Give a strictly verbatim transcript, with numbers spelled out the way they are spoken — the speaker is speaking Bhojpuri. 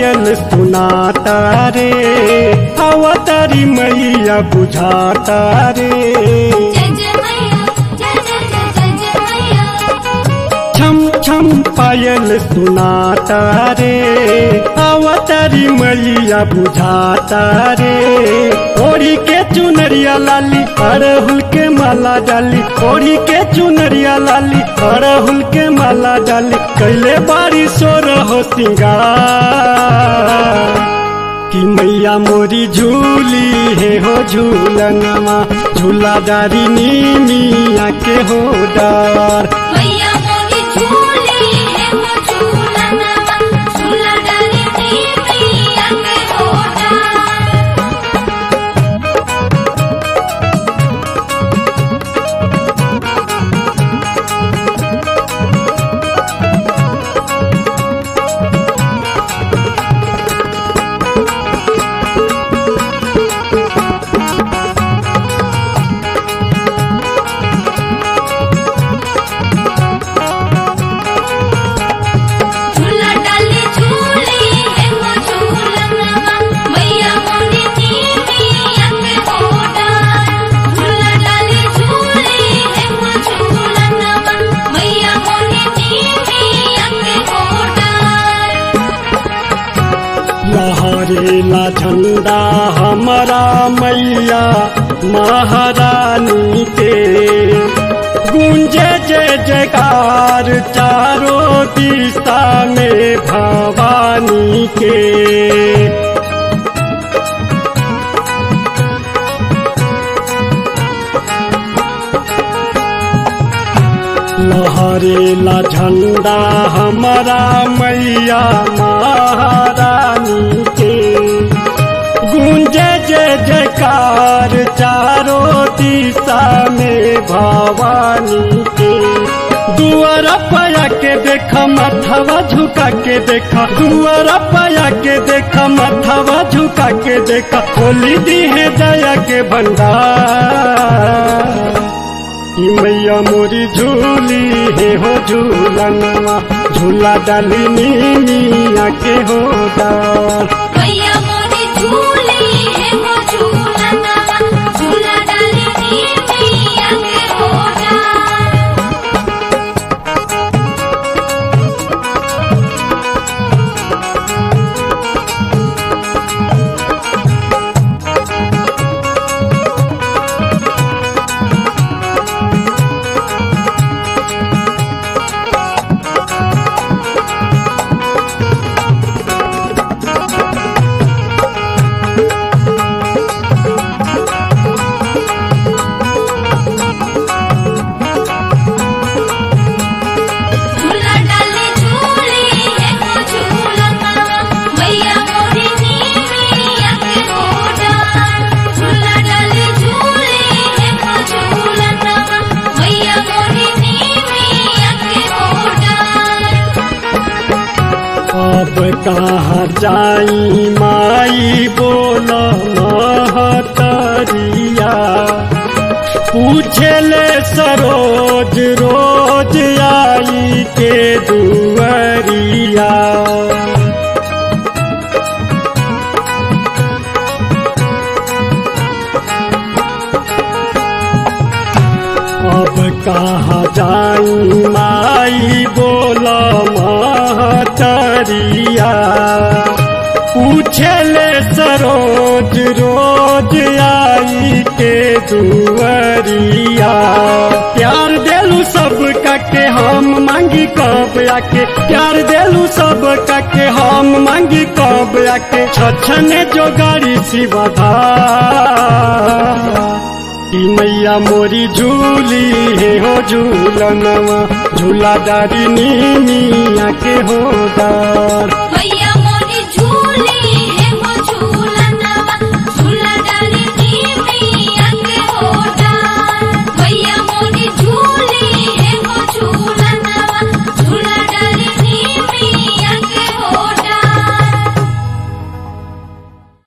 पायल सुनाता रे, अवतारी मैया बुझाता रे। जय जय मैया, जय जय जय जय जय मैया। छम छम पायल सुनाता रे, अवतारी मैया बुझाता रे। ओढ़ी के चुनरिया लाली, अड़हुल के माला डाली, ओढ़ी के चुनरिया लाली, अड़हुल के माला डाली। कैले बारिश हो रहो सिंगार, कि मैया मोरी झूली है हो झूलनमा, झूला डारी नीमिया के हो डार। मैया मोरी झूली है वो झूलनमा, झूला डाली नीमिया के हो डार। झूला डाली झूली है वो झूलनमा, मैया मोरी नीमिया के हो डार। झूला डाली झूली है वो झूलनमा, मैया मोरी नीमिया के हो डार। लहरेला झंडा हमारा मैया महारानी के, गूंजे जय जयकार चारों दिशा में भवानी के। लहरेला झंडा हमारा मैया महारानी के, गूंजे जय जयकार चारों दिशा में भवानी के। दुआर पाया के देखा माथवा झुका के देखा, दुआर पाया के देखा माथवा झुका के देखा। खोली दी है दया के भंडार, कि मैया मोरी झूली है हो झूलनमा, झूला डाली नीमिया के हो डार। मैया मोरी झूली है वो झूलनमा, झूला डाली नीमिया के हो डार। झूला डाली झूली है वो झूलनमा, मैया मोरी नीमिया के हो डार। झूला डाली झूली है वो झूलनमा, मैया मोरी नीमिया के हो डार। अब कहाँ जाई माई बोला महतरिया, पूछले सरोज रोज आई के दुआरिया। अब कहाँ जाई माई बोला महतरिया, पूछले सरोज रोज आई के दुआरिया। प्यार देलू सब के हम मांगी कब आके, प्यार देलू सब के हम मांगी कब आके। छछने जो गाड़ी शिवधा, कि मैया मोरी झूली है हो झूलनमा, झूला डारी नीमिया के हो डार। मैया